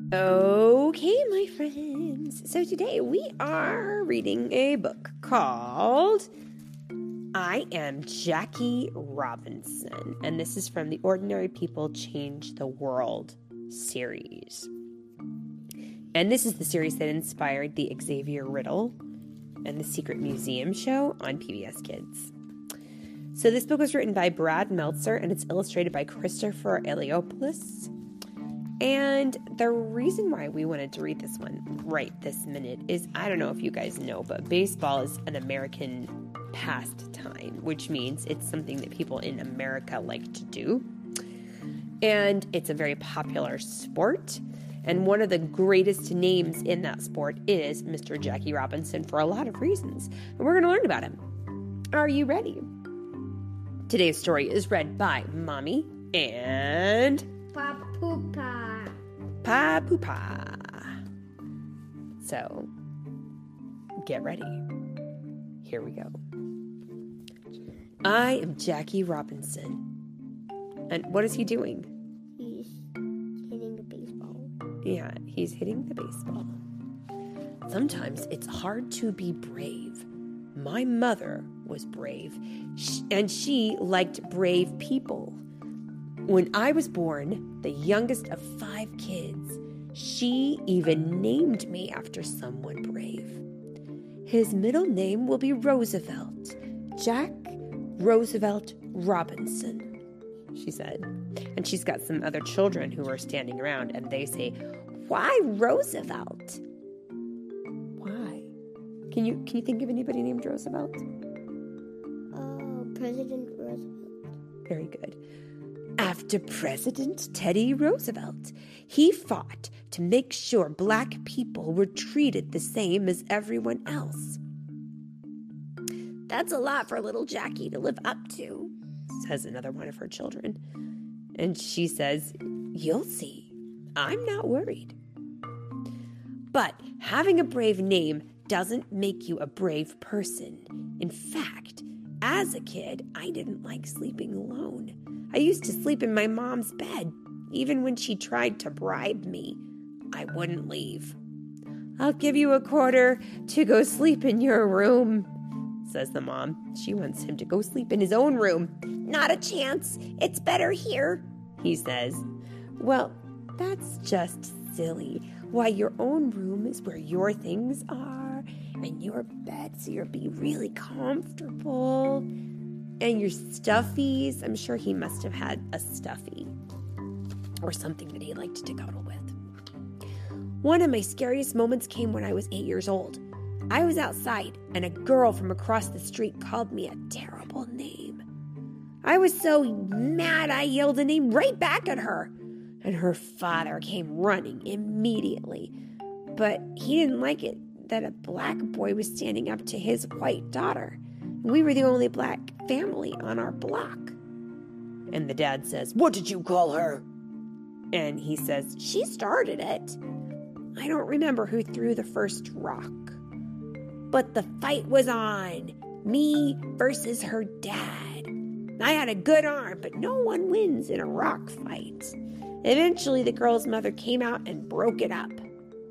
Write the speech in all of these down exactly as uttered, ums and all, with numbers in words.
Okay, my friends. So today we are reading a book called I Am Jackie Robinson. And this is from the Ordinary People Change the World series. And this is the series that inspired the Xavier Riddle and the Secret Museum show on P B S Kids. So this book was written by Brad Meltzer and it's illustrated by Christopher Eliopoulos. And the reason why we wanted to read this one right this minute is, I don't know if you guys know, but baseball is an American pastime, which means it's something that people in America like to do. And it's a very popular sport. And one of the greatest names in that sport is Mister Jackie Robinson for a lot of reasons. And we're going to learn about him. Are you ready? Today's story is read by Mommy and Papupa. Papupa. So, get ready. Here we go. I am Jackie Robinson. And what is he doing? He's hitting the baseball. Yeah, he's hitting the baseball. Sometimes it's hard to be brave. My mother was brave, and she liked brave people. When I was born, the youngest of five kids, she even named me after someone brave. His middle name will be Roosevelt, Jack Roosevelt Robinson, she said. And she's got some other children who are standing around, and they say, "Why Roosevelt?" Why? Can you can you think of anybody named Roosevelt? Oh, President Roosevelt. Very good. After President Teddy Roosevelt, he fought to make sure black people were treated the same as everyone else. That's a lot for little Jackie to live up to, says another one of her children. And she says, "You'll see. I'm not worried." But having a brave name doesn't make you a brave person. In fact, as a kid, I didn't like sleeping alone. I used to sleep in my mom's bed. Even when she tried to bribe me, I wouldn't leave. "I'll give you a quarter to go sleep in your room," says the mom. She wants him to go sleep in his own room. "Not a chance. It's better here," he says. Well, that's just silly. Why, your own room is where your things are, and your bed, so you'll be really comfortable. And your stuffies, I'm sure he must have had a stuffy or something that he liked to cuddle with. One of my scariest moments came when I was eight years old. I was outside, and a girl from across the street called me a terrible name. I was so mad I yelled a name right back at her, and her father came running immediately. But he didn't like it that a black boy was standing up to his white daughter. We were the only black family on our block. And the dad says, "What did you call her?" And he says, "She started it." I don't remember who threw the first rock. But the fight was on. Me versus her dad. I had a good arm, but no one wins in a rock fight. Eventually, the girl's mother came out and broke it up.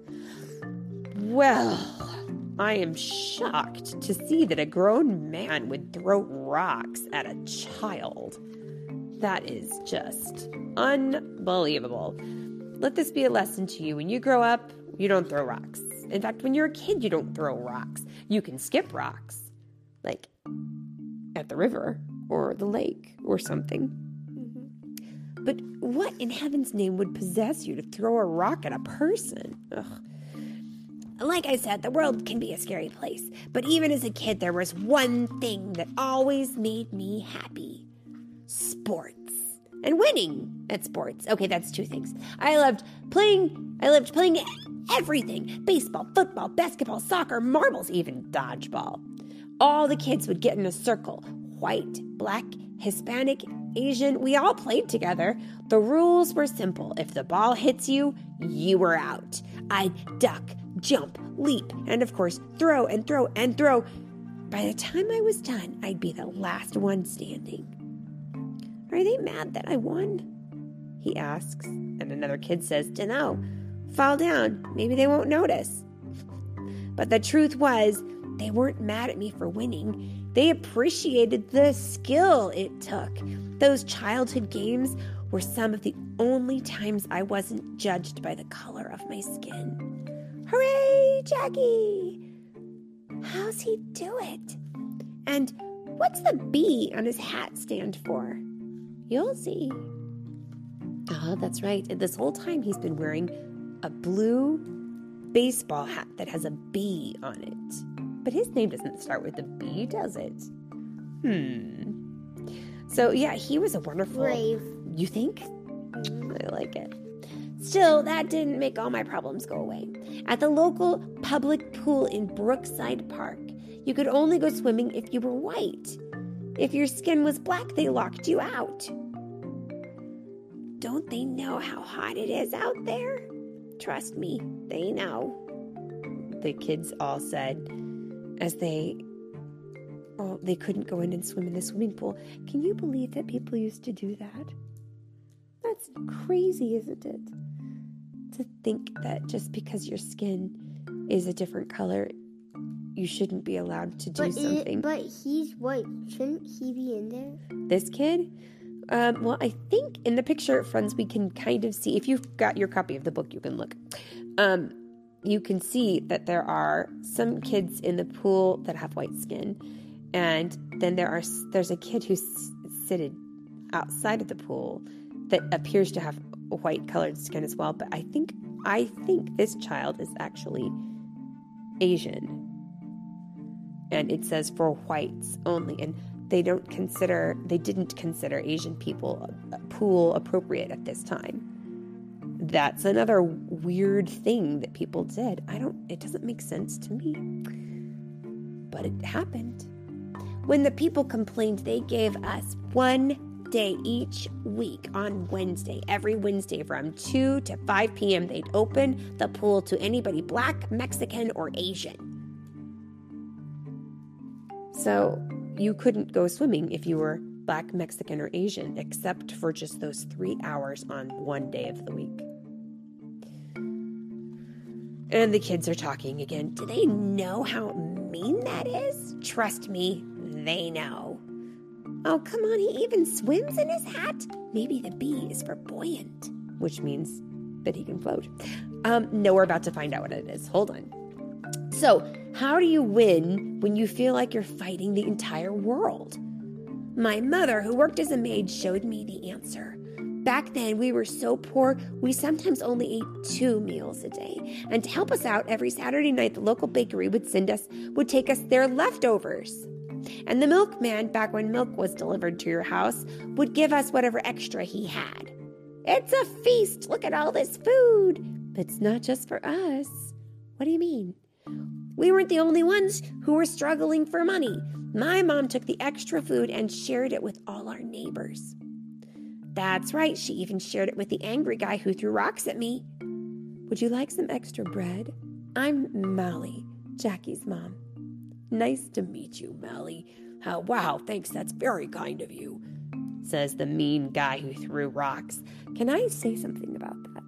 Well, I am shocked to see that a grown man would throw rocks at a child. That is just unbelievable. Let this be a lesson to you. When you grow up, you don't throw rocks. In fact, when you're a kid, you don't throw rocks. You can skip rocks, like at the river or the lake or something. Mm-hmm. But what in heaven's name would possess you to throw a rock at a person? Ugh. Like I said, the world can be a scary place. But even as a kid, there was one thing that always made me happy. Sports. And winning at sports. Okay, that's two things. I loved playing, I loved playing everything. Baseball, football, basketball, soccer, marbles, even dodgeball. All the kids would get in a circle. White, black, Hispanic, Asian, we all played together. The rules were simple. If the ball hits you, you were out. I'd duck, jump, leap, and of course, throw and throw and throw. By the time I was done, I'd be the last one standing. "Are they mad that I won?" he asks. And another kid says, "Dunno. fall down. Maybe they won't notice. But the truth was, they weren't mad at me for winning. They appreciated the skill it took. Those childhood games were some of the only times I wasn't judged by the color of my skin. Hooray, Jackie! How's he do it? And what's the B on his hat stand for? You'll see. Oh, that's right. This whole time he's been wearing a blue baseball hat that has a B on it. But his name doesn't start with a B, does it? Hmm. So, yeah, he was a wonderful... Brave. You think? I like it. Still, that didn't make all my problems go away. At the local public pool in Brookside Park, you could only go swimming if you were white. If your skin was black, they locked you out. Don't they know how hot it is out there? Trust me, they know. The kids all said as they... Oh, they couldn't go in and swim in the swimming pool. Can you believe that people used to do that? That's crazy, isn't it? To think that just because your skin is a different color, you shouldn't be allowed to do but something. It, but he's white. Shouldn't he be in there? This kid? Um, well, I think in the picture, friends, we can kind of see, if you've got your copy of the book, you can look. Um, you can see that there are some kids in the pool that have white skin. And then there are there's a kid who's seated outside of the pool that appears to have white colored skin as well. But I think I think this child is actually Asian. And it says for whites only. And they don't consider they didn't consider Asian people pool appropriate at this time. That's another weird thing that people did. I don't it doesn't make sense to me. But it happened. When the people complained, they gave us one day each week on Wednesday. Every Wednesday from two to five p.m. they'd open the pool to anybody black, Mexican, or Asian. So you couldn't go swimming if you were black, Mexican, or Asian, except for just those three hours on one day of the week. And the kids are talking again. Do they know how mean that is? Trust me, they know. Oh, come on, he even swims in his hat? Maybe the B is for buoyant, which means that he can float. Um, no, we're about to find out what it is. Hold on. So, how do you win when you feel like you're fighting the entire world? My mother, who worked as a maid, showed me the answer. Back then, we were so poor, we sometimes only ate two meals a day. And to help us out, every Saturday night, the local bakery would send us, would take us their leftovers. And the milkman, back when milk was delivered to your house, would give us whatever extra he had. It's a feast. Look at all this food. But it's not just for us. What do you mean? We weren't the only ones who were struggling for money. My mom took the extra food and shared it with all our neighbors. That's right. She even shared it with the angry guy who threw rocks at me. Would you like some extra bread? I'm Molly, Jackie's mom. Nice to meet you, Molly. Oh, wow, thanks, that's very kind of you, says the mean guy who threw rocks. Can I say something about that?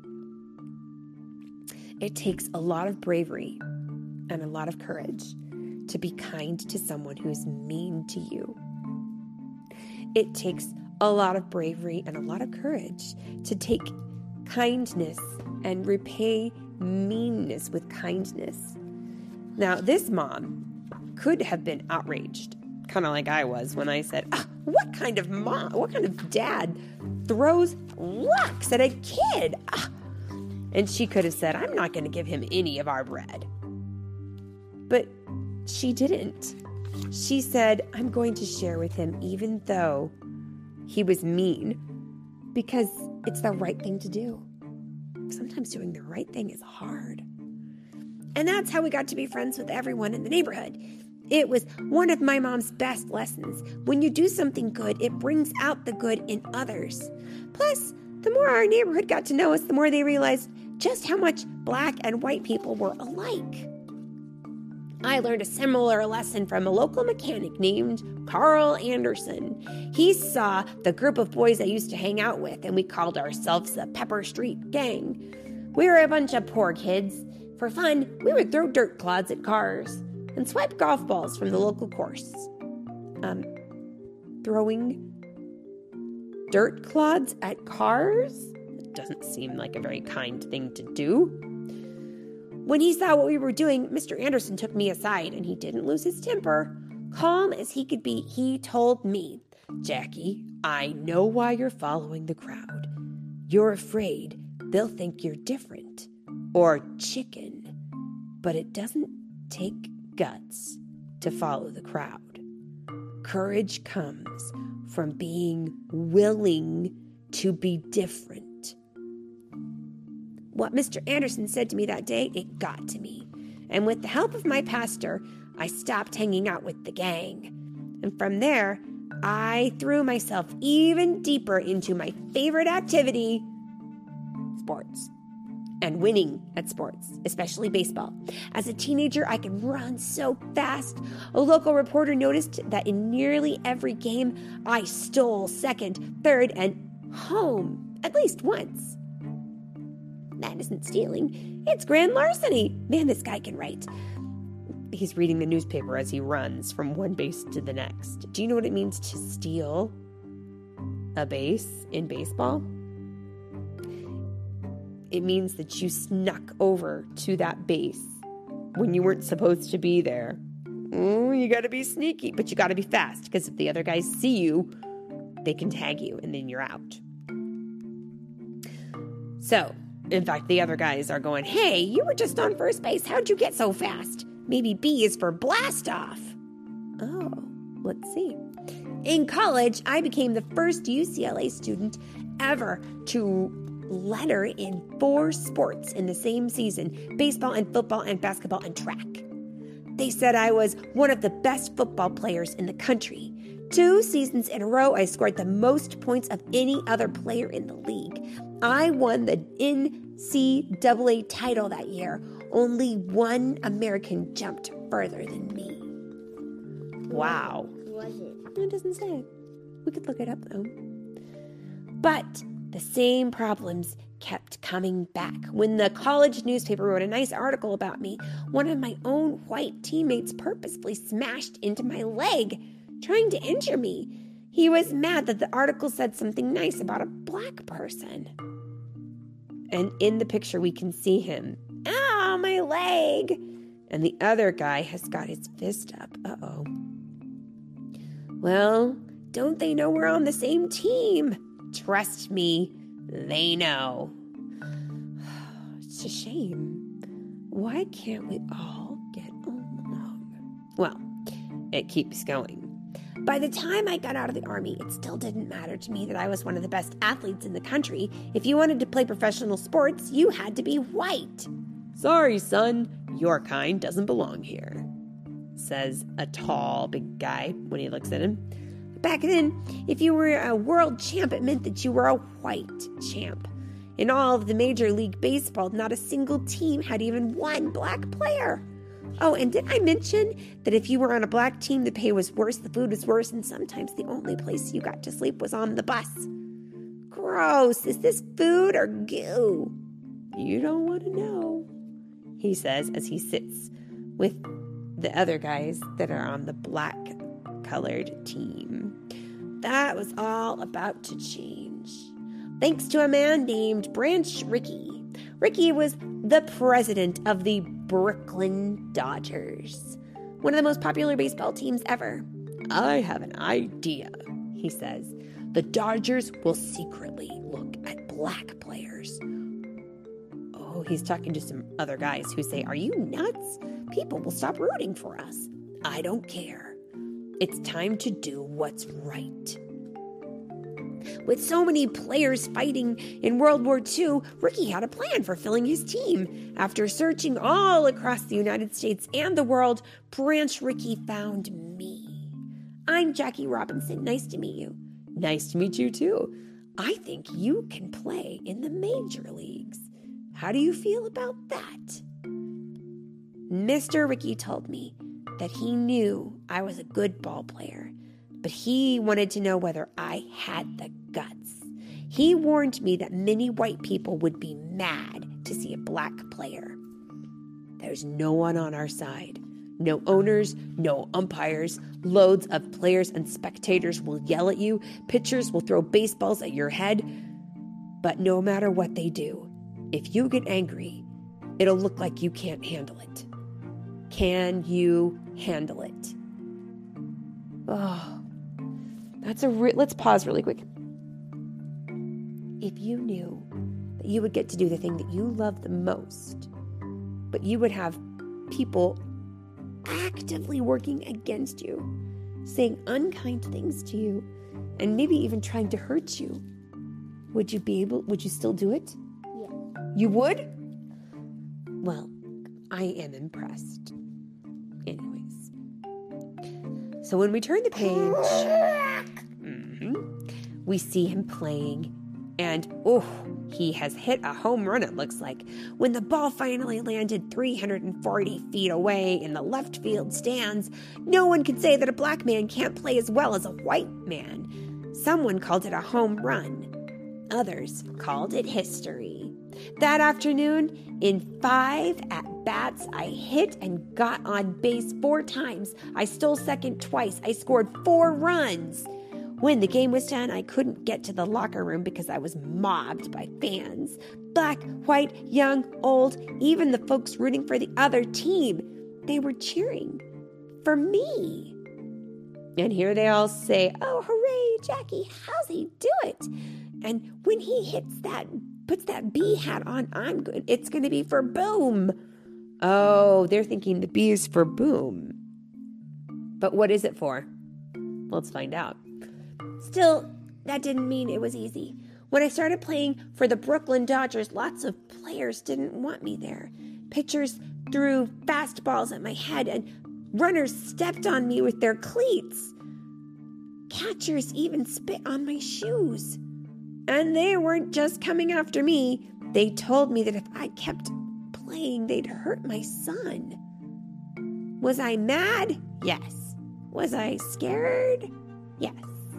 It takes a lot of bravery and a lot of courage to be kind to someone who's mean to you. It takes a lot of bravery and a lot of courage to take kindness and repay meanness with kindness. Now, this mom could have been outraged, kind of like I was when I said, ah, what kind of mom, what kind of dad throws rocks at a kid? Ah. And she could have said, I'm not going to give him any of our bread. But she didn't. She said, I'm going to share with him even though he was mean, because it's the right thing to do. Sometimes doing the right thing is hard. And that's how we got to be friends with everyone in the neighborhood. It was one of my mom's best lessons. When you do something good, it brings out the good in others. Plus, the more our neighborhood got to know us, the more they realized just how much black and white people were alike. I learned a similar lesson from a local mechanic named Carl Anderson. He saw the group of boys I used to hang out with, and we called ourselves the Pepper Street Gang. We were a bunch of poor kids. For fun, we would throw dirt clods at cars and swipe golf balls from the local course. Um, throwing dirt clods at cars? It doesn't seem like a very kind thing to do. When he saw what we were doing, Mister Anderson took me aside, and he didn't lose his temper. Calm as he could be, he told me, "Jackie, I know why you're following the crowd. You're afraid they'll think you're different or chicken, but it doesn't take guts to follow the crowd. Courage comes from being willing to be different." What Mister Anderson said to me that day, it got to me. And with the help of my pastor, I stopped hanging out with the gang. And from there, I threw myself even deeper into my favorite activity, sports. And winning at sports, especially baseball. As a teenager, I could run so fast. A local reporter noticed that in nearly every game, I stole second, third, and home at least once. That isn't stealing. It's grand larceny. Man, this guy can write. He's reading the newspaper as he runs from one base to the next. Do you know what it means to steal a base in baseball? It means that you snuck over to that base when you weren't supposed to be there. Oh, you got to be sneaky, but you got to be fast, because if the other guys see you, they can tag you, and then you're out. So, in fact, the other guys are going, "Hey, you were just on first base. How'd you get so fast?" Maybe B is for blast off. Oh, let's see. In college, I became the first U C L A student ever to letter in four sports in the same season: baseball and football and basketball and track. They said I was one of the best football players in the country. Two seasons in a row, I scored the most points of any other player in the league. I won the N C double A title that year. Only one American jumped further than me. Wow. What was it? It doesn't say. We could look it up, though. But the same problems kept coming back. When the college newspaper wrote a nice article about me, one of my own white teammates purposefully smashed into my leg, trying to injure me. He was mad that the article said something nice about a black person. And in the picture, we can see him. Ow, my leg! And the other guy has got his fist up. Uh-oh. Well, don't they know we're on the same team? Trust me, they know. It's a shame. Why can't we all get along? Well, it keeps going. By the time I got out of the Army, it still didn't matter to me that I was one of the best athletes in the country. If you wanted to play professional sports, you had to be white. "Sorry, son, your kind doesn't belong here," says a tall, big guy when he looks at him. Back then, if you were a world champ, it meant that you were a white champ. In all of the Major League Baseball, not a single team had even one black player. Oh, and did I mention that if you were on a black team, the pay was worse, the food was worse, and sometimes the only place you got to sleep was on the bus? Gross. Is this food or goo? You don't want to know, he says as he sits with the other guys that are on the black-colored team. That was all about to change, thanks to a man named Branch Rickey. Rickey was the president of the Brooklyn Dodgers, one of the most popular baseball teams ever. "I have an idea," he says. "The Dodgers will secretly look at black players." Oh, he's talking to some other guys who say, "Are you nuts? People will stop rooting for us." "I don't care. It's time to do what's right." With so many players fighting in World War Two, Rickey had a plan for filling his team. After searching all across the United States and the world, Branch Rickey found me. I'm Jackie Robinson. Nice to meet you. Nice to meet you, too. I think you can play in the major leagues. How do you feel about that? Mister Rickey told me that he knew I was a good ball player, but he wanted to know whether I had the guts. He warned me that many white people would be mad to see a black player. There's no one on our side. No owners, no umpires. Loads of players and spectators will yell at you. Pitchers will throw baseballs at your head. But no matter what they do, if you get angry, it'll look like you can't handle it. Can you handle it? Oh, that's a re- let's pause really quick. If you knew that you would get to do the thing that you love the most, but you would have people actively working against you, saying unkind things to you, and maybe even trying to hurt you, would you be able, would you still do it? Yeah. You would? Well, I am impressed. Anyways. So when we turn the page, mm-hmm, we see him playing, and oh, he has hit a home run, it looks like. When the ball finally landed three hundred forty feet away in the left field stands, no one could say that a black man can't play as well as a white man. Someone called it a home run. Others called it history. That afternoon, in five at-bats, I hit and got on base four times. I stole second twice. I scored four runs. When the game was done, I couldn't get to the locker room because I was mobbed by fans. Black, white, young, old, even the folks rooting for the other team. They were cheering for me. And here they all say, "Oh, hooray, Jackie, how's he do it?" And when he hits that, puts that B hat on, I'm good. It's going to be for boom. Oh, they're thinking the B is for boom. But what is it for? Let's find out. Still, that didn't mean it was easy. When I started playing for the Brooklyn Dodgers, lots of players didn't want me there. Pitchers threw fastballs at my head, and runners stepped on me with their cleats. Catchers even spit on my shoes. And they weren't just coming after me. They told me that if I kept playing, they'd hurt my son. Was I mad? Yes. Was I scared? Yes.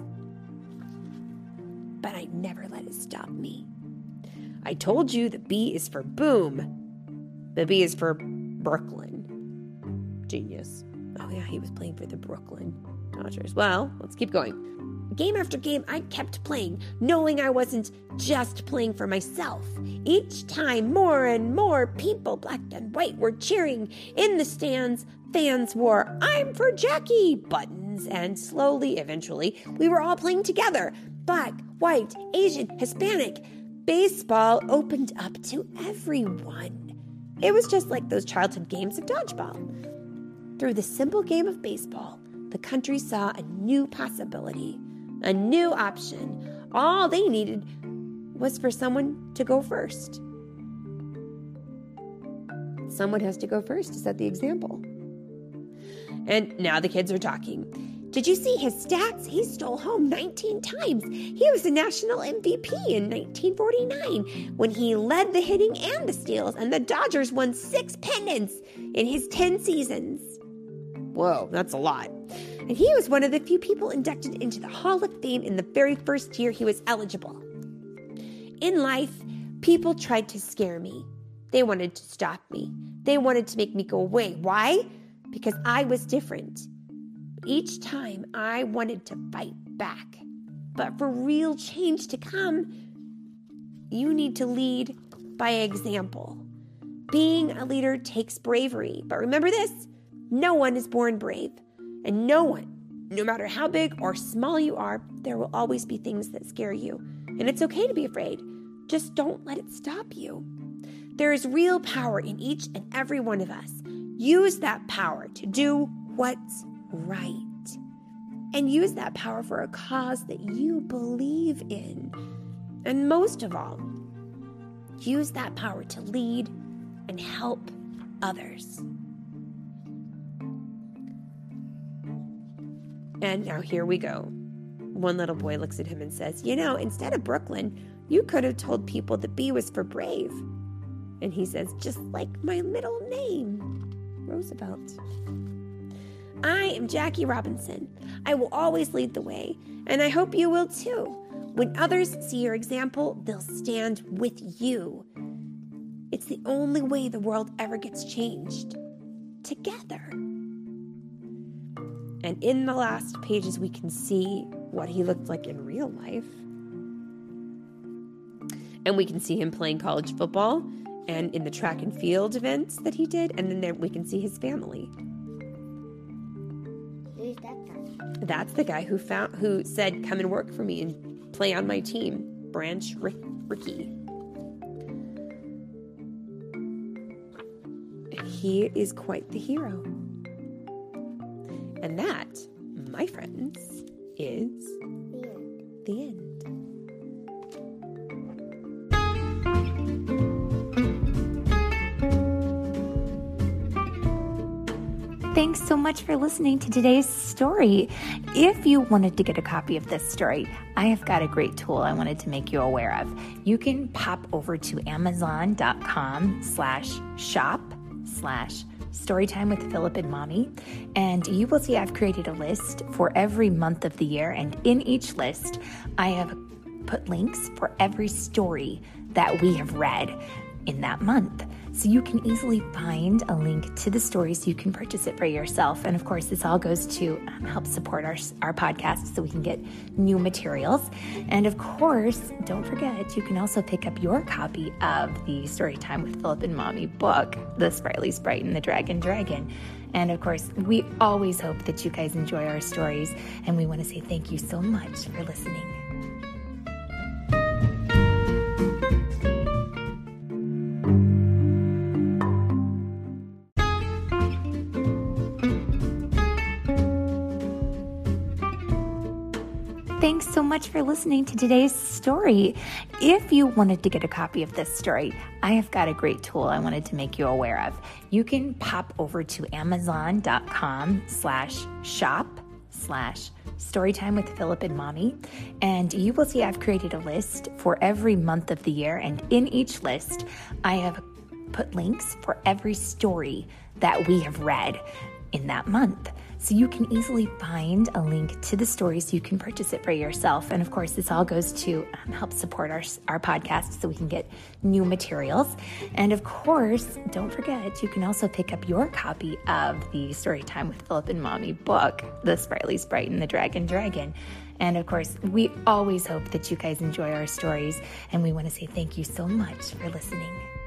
But I never let it stop me. I told you the B is for boom. The B is for Brooklyn. Genius. Oh yeah, he was playing for the Brooklyn Dodgers. Well, let's keep going. Game after game, I kept playing, knowing I wasn't just playing for myself. Each time, more and more people, black and white, were cheering. In the stands, fans wore "I'm for Jackie" buttons, and slowly, eventually, we were all playing together. Black, white, Asian, Hispanic. Baseball opened up to everyone. It was just like those childhood games of dodgeball. Through the simple game of baseball, the country saw a new possibility, a new option. All they needed was for someone to go first. Someone has to go first to set the example. And now the kids are talking. Did you see his stats? He stole home nineteen times. He was a national M V P in nineteen forty-nine when he led the hitting and the steals, and the Dodgers won six pennants in his ten seasons. Whoa, that's a lot. And he was one of the few people inducted into the Hall of Fame in the very first year he was eligible. In life, people tried to scare me. They wanted to stop me. They wanted to make me go away. Why? Because I was different. Each time I wanted to fight back. But for real change to come, you need to lead by example. Being a leader takes bravery. But remember this, no one is born brave. And no one, no matter how big or small you are, there will always be things that scare you. And it's okay to be afraid. Just don't let it stop you. There is real power in each and every one of us. Use that power to do what's right. And use that power for a cause that you believe in. And most of all, use that power to lead and help others. And now here we go. One little boy looks at him and says, "You know, instead of Brooklyn, you could have told people the B was for brave." And he says, "Just like my middle name, Roosevelt." I am Jackie Robinson. I will always lead the way, and I hope you will too. When others see your example, they'll stand with you. It's it's the only way the world ever gets changed. Together. And in the last pages, we can see what he looked like in real life. And we can see him playing college football and in the track and field events that he did. And then there, we can see his family. Who's that guy? That's the guy who found who said, come and work for me and play on my team, Branch Rick, Rickey. He is quite the hero. And that, my friends, is The end. the end. Thanks so much for listening to today's story. If you wanted to get a copy of this story, I have got a great tool I wanted to make you aware of. You can pop over to amazon.com slash shop slash Storytime with Philip and Mommy, and you will see I've created a list for every month of the year, and in each list, I have put links for every story that we have read in that month. So you can easily find a link to the story so you can purchase it for yourself. And of course, this all goes to um, help support our, our podcast so we can get new materials. And of course, don't forget, you can also pick up your copy of the Storytime with Philip and Mommy book, The Sprightly Sprite and the Dragon Dragon. And of course, we always hope that you guys enjoy our stories. And we want to say thank you so much for listening. Thanks so much for listening to today's story. If you wanted to get a copy of this story, I have got a great tool I wanted to make you aware of. You can pop over to amazon.com slash shop slash Storytime with Philip and Mommy, and you will see I've created a list for every month of the year, and in each list, I have put links for every story that we have read in that month. So you can easily find a link to the story so you can purchase it for yourself. And of course, this all goes to um, help support our, our podcast so we can get new materials. And of course, don't forget, you can also pick up your copy of the Storytime with Philip and Mommy book, The Sprightly Sprite and the Dragon Dragon. And of course, we always hope that you guys enjoy our stories. And we want to say thank you so much for listening.